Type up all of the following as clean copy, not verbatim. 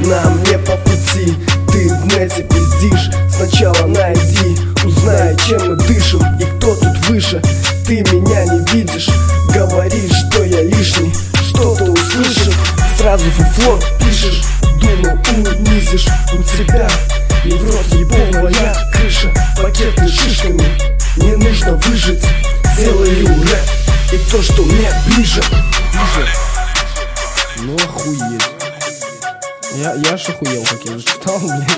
нам не по пути. Ты в нете пиздишь, сначала найди, узнай, чем мы дышим и кто тут выше. Ты меня не видишь, говоришь, что я лишний, что-то услышишь, сразу фуфло пишешь, думал унизишь. У тебя и в рот ебовая крыша, пакеты шишками, не нужно выжить. Делаю рэп и то, что мне ближе. Ну охуеть. Я аж охуел, как я зачитал, блядь.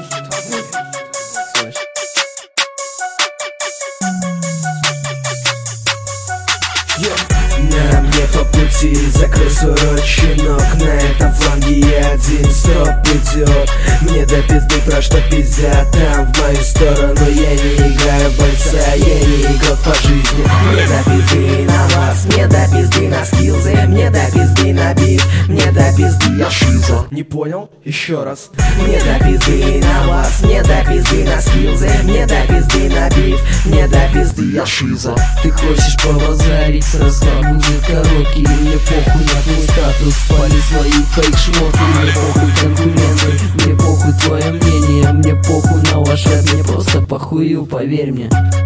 Нам не по пути, закрой свой рот, щенок. На этом фланге я один, стоп идет. Мне до пизды про что пиздят там в мою сторону. Я не играю в бойца, я не игрок по жизни. Мне до пизды на вас, мне до пизды на скиллзы, мне до пизды на бит, мне до пизды я шиза. Не понял? Еще раз. Мне до пизды на вас, мне до пизды на скиллзы, мне до пизды на бит, мне до пизды я шиза. Ты хочешь побазарить, с расклад будет короткий. Мне похуй на твой статус, спали свои фейк-шмотки. Мне похуй конкуренты, мне похуй твое мнение, мне похуй на ваш рэп, мне просто похую, поверь мне.